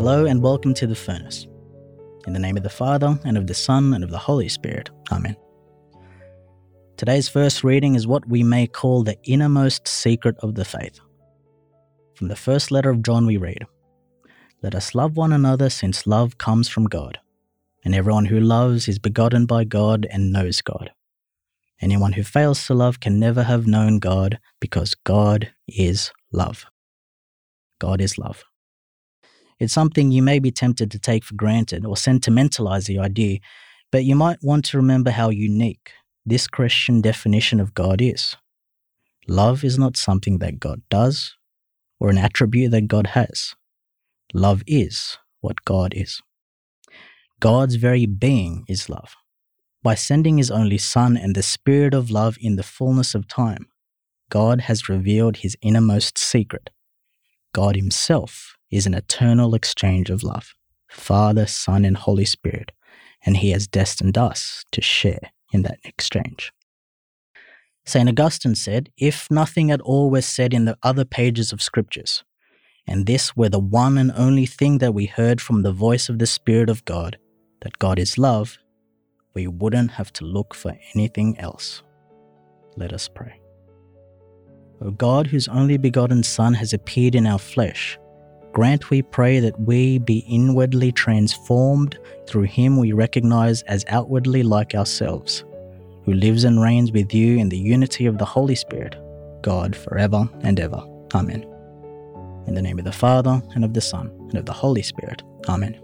Hello and welcome to The Furnace. In the name of the Father, and of the Son, and of the Holy Spirit. Amen. Today's first reading is what we may call the innermost secret of the faith. From the first letter of John we read, "Let us love one another, since love comes from God. And everyone who loves is begotten by God and knows God. Anyone who fails to love can never have known God, because God is love." God is love. It's something you may be tempted to take for granted or sentimentalize the idea, but you might want to remember how unique this Christian definition of God is. Love is not something that God does or an attribute that God has. Love is what God is. God's very being is love. By sending His only Son and the Spirit of love in the fullness of time, God has revealed His innermost secret. God Himself is an eternal exchange of love, Father, Son, and Holy Spirit, and He has destined us to share in that exchange. St. Augustine said, "If nothing at all was said in the other pages of Scriptures, and this were the one and only thing that we heard from the voice of the Spirit of God, that God is love, we wouldn't have to look for anything else." Let us pray. O God, whose only begotten Son has appeared in our flesh, grant, we pray, that we be inwardly transformed through Him we recognize as outwardly like ourselves, who lives and reigns with you in the unity of the Holy Spirit, God, forever and ever. Amen. In the name of the Father, and of the Son, and of the Holy Spirit. Amen.